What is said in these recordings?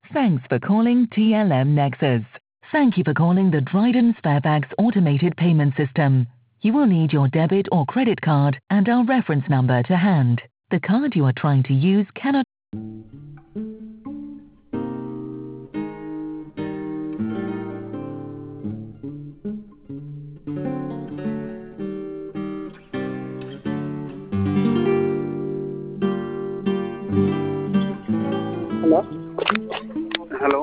Thanks for calling TLM Nexus. Thank you for calling the Dryden Sparebags automated payment system. You will need your debit or credit card and our reference number to hand. The card you are trying to use cannot. Hello? Hello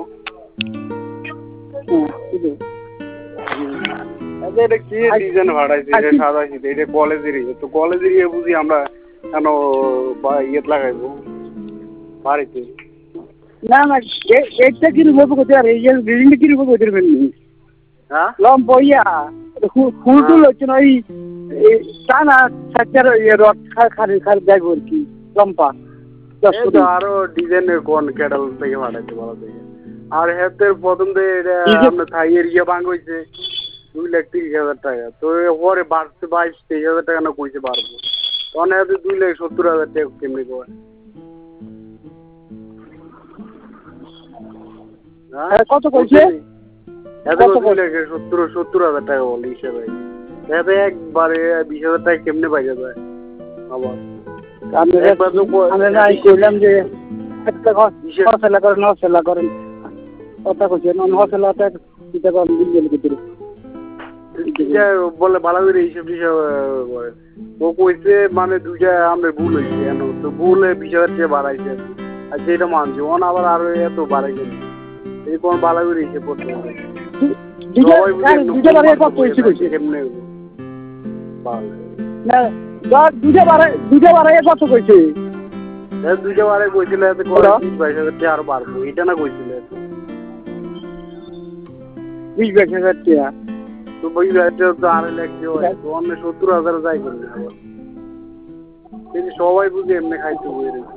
এটা কি design ভাড়াইছে এটা সাদাইছে এটা কলেজেরই তো কলেজেরই বুঝি আমরা কেন ইয়েত লাগাইবো বাড়িতে না না এটা কি রূপ করতে আর এই বিল্ডিং কি রূপ করতে পারবেন হ্যাঁ লম বইয়া ফুলটুল হচ্ছে না ওই টানা সাচ্চার রড খারি খারি দেখবো আর কি লম্পা আরো ডিজাইনের কোন ক্যাটাল থেকে ভাড়াইছে বলা থেকে আর হেতের প্রথম দিয়ে আমরা থাইয়ের ইয়ে ভাঙ হয়েছে 2,30,000 টাকা তো পরে বাড়ছে 22-23,000 টাকা না কইছে পারবো তখন হেতে 2,70,000 টাকা কেমনি কয় কত কইছে হেতে 2,70,000 টাকা বলে হিসেবে হেতে একবারে 20,000 টাকা কেমনে পাইয়া যায় আবার আমি নাই কইলাম যে একটা হসলা করেন হসলা করেন কথা কইছে নন হসলাটা কিটা করেন বিল ভিতরে বলে ভালো করে হিসেব টিসেব করে ও কইছে মানে দুইটা আমরা ভুল হয়েছে কেন তো ভুলে 20,000 টাকা বাড়াইছে আর যেটা মানছি ওন আবার আরো এত বাড়াই গেল এই কোন ভালো করে হিসেব করতে হবে দুইটা বারে কত কইছে কইছে কেমনে না দুইটা বারে কত কইছে দুইটা বারে কইছিল এত করে 22,000 টাকা আরো বাড়বো এটা না কইছিল 22,000 টাকা তো বই যাইতে তো আর লাগছে তো অন্য 70,000 যাই করবে কিন্তু সবাই বুঝে এমনি খাইতে বই রেখে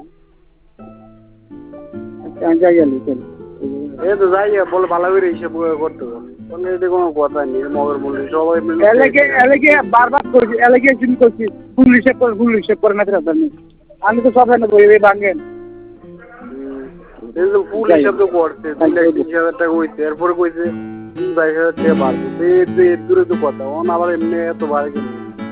যাই গেলি এই তো যাই বলে ভালো করে হিসেব করতে বলে তাহলে এটা কোনো কথা নেই মগের মূল্য সবাই মিলে এলাকে বারবার করছি এলাকে শুরু করছি ফুল হিসেব করে না আমি তো সব এনে বই ভাঙেন ফুল হিসাব তো করছে 2,30,000 টাকা হয়েছে এরপরে কইছে 22,000 টাকা বাড়বে এর দূরে তো কথা ওন আবার এমনি এত বাড়ে কেন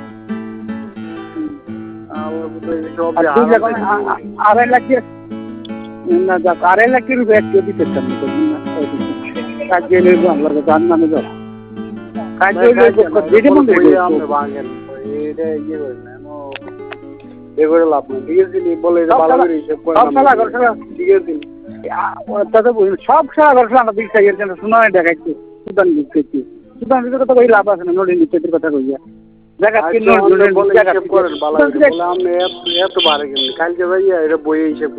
আড়াই লাখ না যাক 2.5 লাখ রুপয়ে একটু দিতে চান কাজে নেবো আমরা জানমানে যাও কাজে যেটা মনে করি আমরা ভাঙেন এটা ইয়ে করে না এবারে লাভ নেই ঠিক আছে বলে ভালো করে হিসাব করে ঠিক আছে তাতে সব সারা ঘটনা আমরা দিক চাই শোনা দেখাচ্ছি সুদান দিক করছি সুদান দিকে তো ওই লাভ আছে না নদী নিত্যের কথা কইয়া জায়গা করেন ভালো আমরা এত বাড়ে কেন কালকে ভাইয়া এটা বইয়ে হিসেব